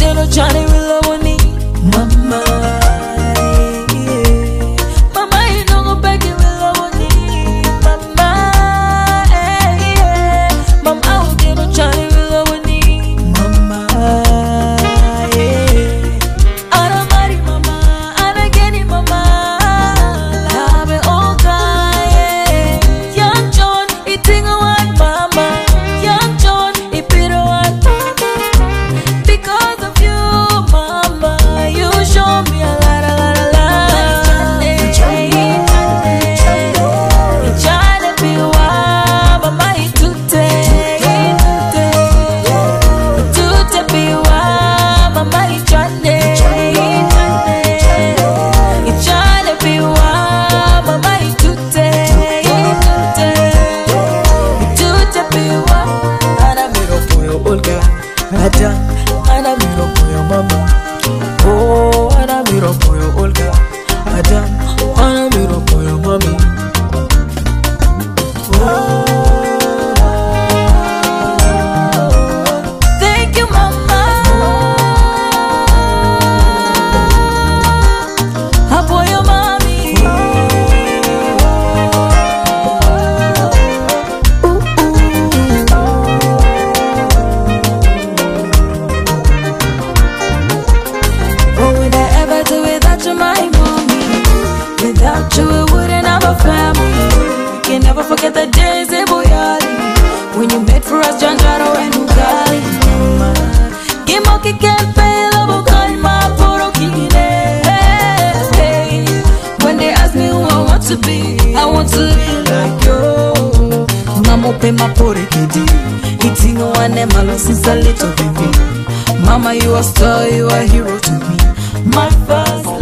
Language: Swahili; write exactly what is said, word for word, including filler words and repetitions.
ugeno chani wila woni mama. Mama inongo begi wila woni mama. Mama ugeno chani wila woni mama. Ana mari mama, ana geni mama. Labe oka Young John, itinga wan mama. Young John, ipiro wan mama. Because of you, mama, you show me a lot, a lot, a lot. Ichane piwa, mama itute, itute, itute piwa, mama ichane, ichane, ichane piwa, mama itute, itute, itute piwa. Ana miro poyo Olga, Adam, ana miro poyo mama. Oh, ana miro poyo Olga, Adam, ana miro poyo mami. Oh, thank you, mama. Apoyo mami. What would I ever do without you, my mommy? Without you, we wouldn't have a family. We can never forget the days in Boyari when you made for us Janjaro and Ugali. Mama, Gimoki can't fail, Abokal, my poro kine. When they ask me who I want to be, I want to be like you. Mama, pay my poro kidi. Eating one and malo since a little baby. Mama, you are a star, you are a hero to me. My first